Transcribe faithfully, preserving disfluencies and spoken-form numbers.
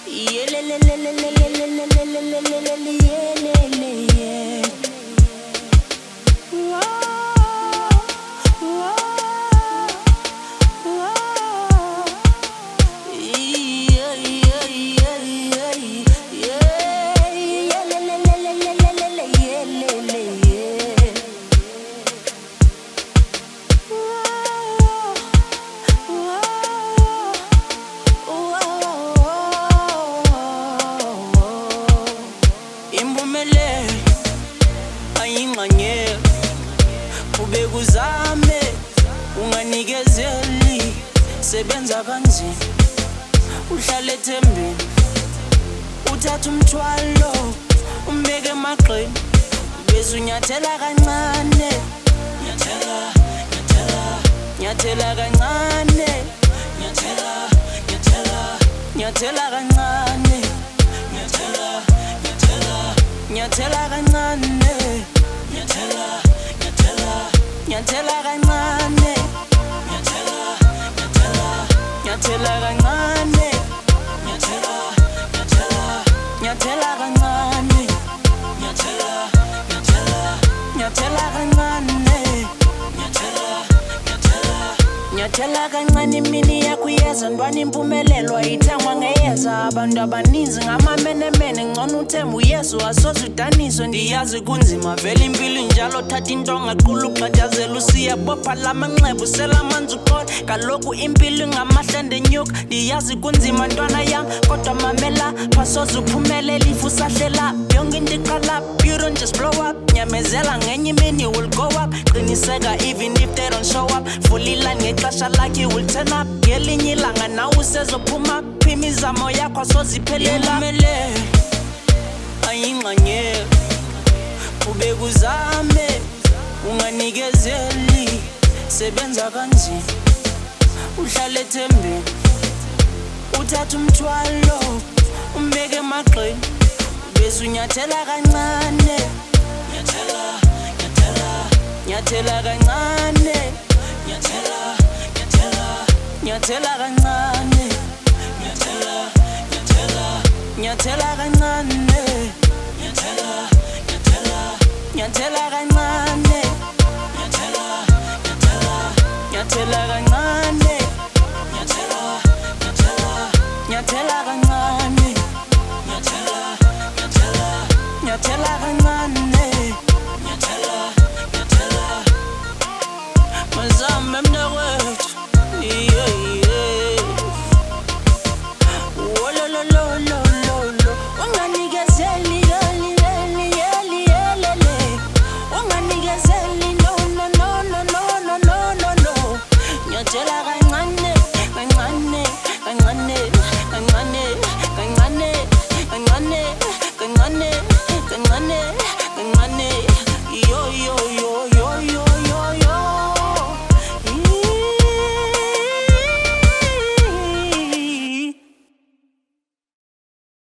Ubekuzame unganikezeli sebenza kanzima uhlale ethembeni uthatha umthwalo umbeke emaqeni bese unyathela kancane nyathela nyathela nyathela kancane nyathela nyathela nyathela kancane nyathela nyathela nyathela kancane nyathela nyathela kancane nyathela nyathela nyathela kancane nyathela nyathela nyathela kancane nyathela nyathela nyathela kancane nyathela nyathela nyathela kancane imini yakho iyeza ntwana impumelelo ayithengwa ngeyeza abantu abaninzi ngamamenemene ngcono uthemba uyesu asoze udaniswe ndiyazi kunzima vele impilo njalo thatha into ongaqula uxhathazela usiya bopha lamanxeba usela amanzi uqola kaloku impilo ingamahlende enyuka ndiyazi kunzima ntwana yam kodwa mamela phasoze uphumelela if usahlela yonke into iqala you don't just blow up nyamezela ngenye imini you will go up qiniseka even if they don't show up fulila ngexesha lakhe you will turn up ngelinye ilanga nawe usezophuma imizamo yakho asoziphelela ayingxanyeka ubekuzame unganikezeli sebenza kanzima uhlale ethembeni uthatha umthwalo umbeke emaqeni bese unyathela kancane nyathela nyathela nyathela kancane nyathela nyathela nyathela kancane nyathela nyathela nyathela kancane nyathela nyathela nyathela kancane nyathela nyathela nyathela kancane nyathela nyathela nyathela kancane